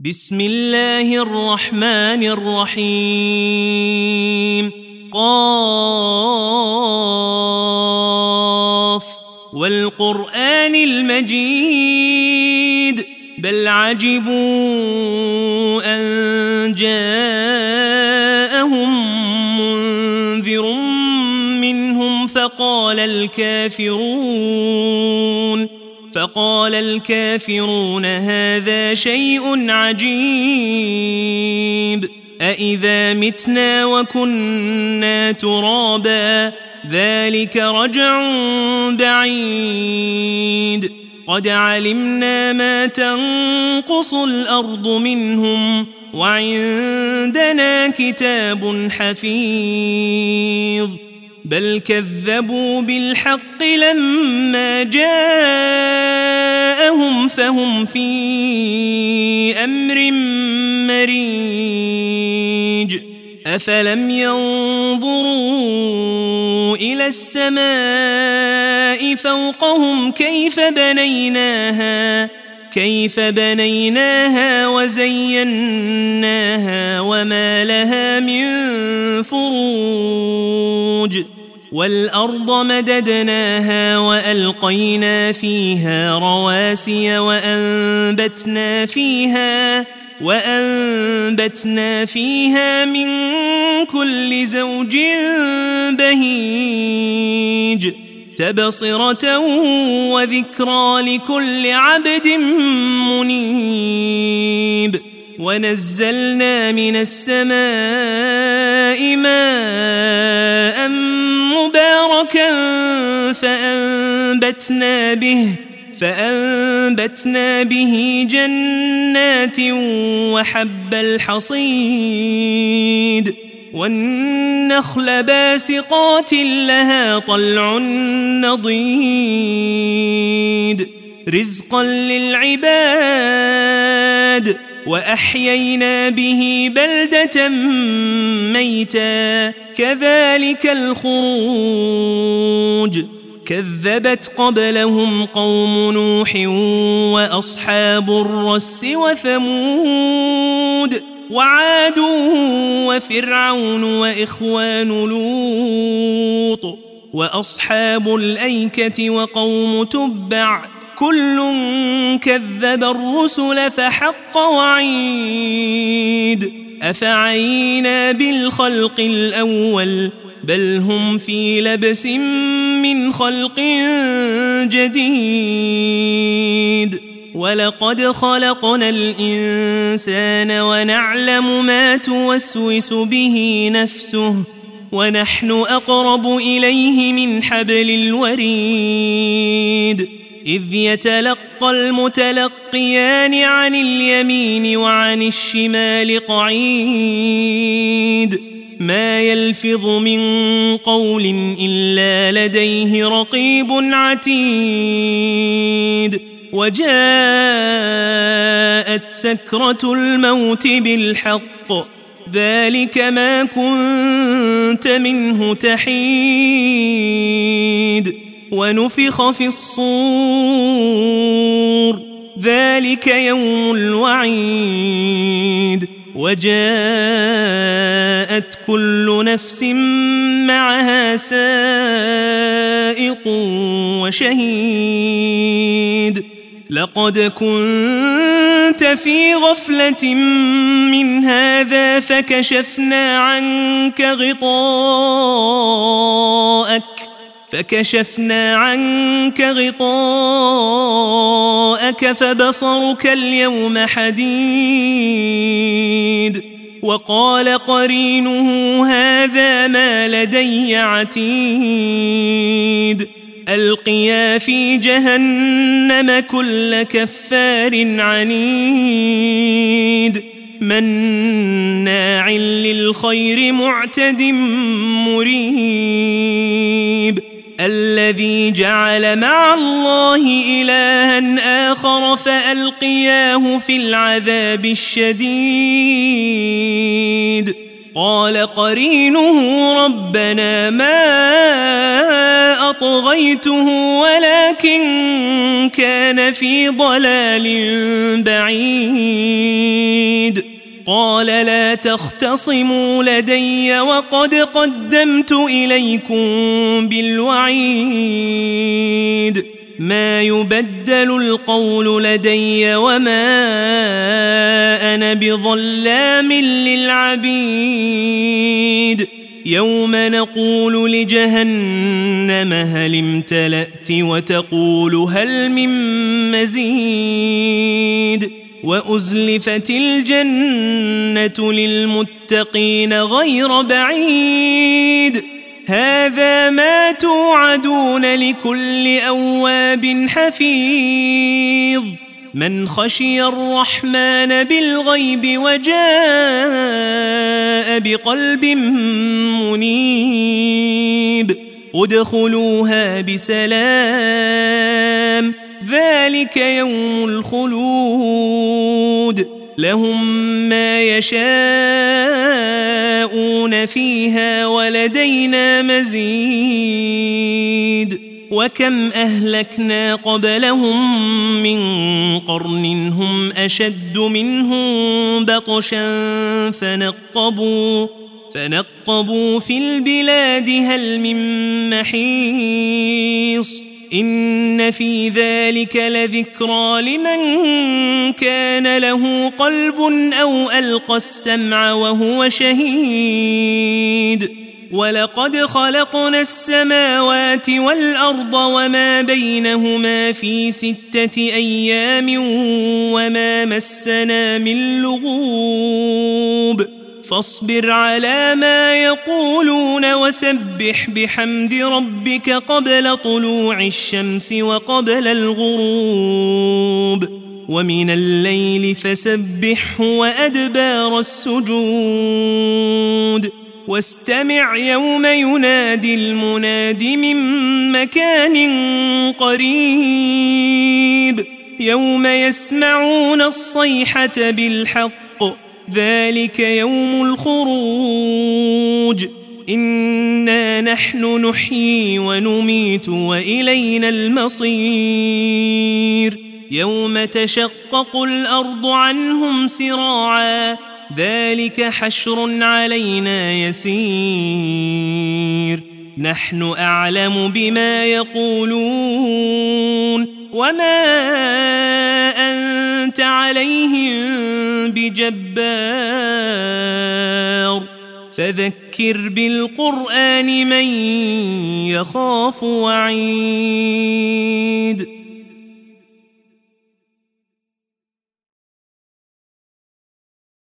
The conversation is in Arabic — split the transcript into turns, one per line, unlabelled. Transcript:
بسم الله الرحمن الرحيم قاف والقرآن المجيد بل عجبوا أن جاءهم منذر منهم فقال الكافرون هذا شيء عجيب أإذا متنا وكنا ترابا ذلك رجع بعيد قد علمنا ما تنقص الأرض منهم وعندنا كتاب حفيظ بل كذبوا بالحق لما جاءهم فهم في أمر مريج أفلم ينظروا إلى السماء فوقهم كيف بنيناها وزيناها وما لها من فروج والأرض مددناها وألقينا فيها رواسي وأنبتنا فيها من كل زوج بهيج تبصرة وذكرى لكل عبد منيب ونزلنا من السماء ماء مباركا فأنبتنا به جنات وحب الحصيد والنخل باسقات لها طلع نضيد رزقا للعباد وأحيينا به بلدة ميتا كذلك الخروج كذبت قبلهم قوم نوح وأصحاب الرس وثمود وعاد وفرعون وإخوان لوط وأصحاب الأيكة وقوم تبع كل كذب الرسل فحق وعيد أفعينا بالخلق الأول بل هم في لبس من خلق جديد ولقد خلقنا الإنسان ونعلم ما توسوس به نفسه ونحن أقرب إليه من حبل الوريد إذ يتلقى المتلقيان عن اليمين وعن الشمال قعيد ما يلفظ من قول إلا لديه رقيب عتيد وجاءت سكرة الموت بالحق ذلك ما كنت منه تحيد ونفخ في الصور ذلك يوم الوعيد وجاءت كل نفس معها سائق وشهيد لقد كنت في غفلة من هذا فكشفنا عنك غطاءك فبصرك اليوم حديد وقال قرينه هذا ما لدي عتيد ألقيا في جهنم كل كفار عنيد مناع للخير معتد مريب الذي جعل مع الله إلها آخر فألقياه في العذاب الشديد قال قرينه ربنا ما أطغيته ولكن كان في ضلال بعيد قال لا تختصموا لدي وقد قدمت إليكم بالوعيد ما يبدل القول لدي وما أنا بظلام للعبيد يوم نقول لجهنم هل امتلأت وتقول هل من مزيد وأزلفت الجنة للمتقين غير بعيد هذا ما توعدون لكل أواب حفيظ من خشي الرحمن بالغيب وجاء بقلب منيب ادخلوها بسلام ذلك يوم الخلود لهم ما يشاءون فيها ولدينا مزيد وكم أهلكنا قبلهم من قرن هم أشد منهم بطشا فنقبوا في البلاد هل من محيص إن في ذلك لذكرى لمن كان له قلب أو ألقى السمع وهو شهيد ولقد خلقنا السماوات والأرض وما بينهما في 6 أيام وما مسنا من لغوب فاصبر على ما يقولون وسبح بحمد ربك قبل طلوع الشمس وقبل الغروب ومن الليل فسبحه وأدبار السجود واستمع يوم ينادي المناد من مكان قريب يوم يسمعون الصيحة بالحق ذلك يوم الخروج إنا نحن نحيي ونميت وإلينا المصير يوم تشقق الأرض عنهم سراعا ذلك حشر علينا يسير نحن أعلم بما يقولون وما أنت عليهم بجبار فذكر بالقرآن من يخاف وعيد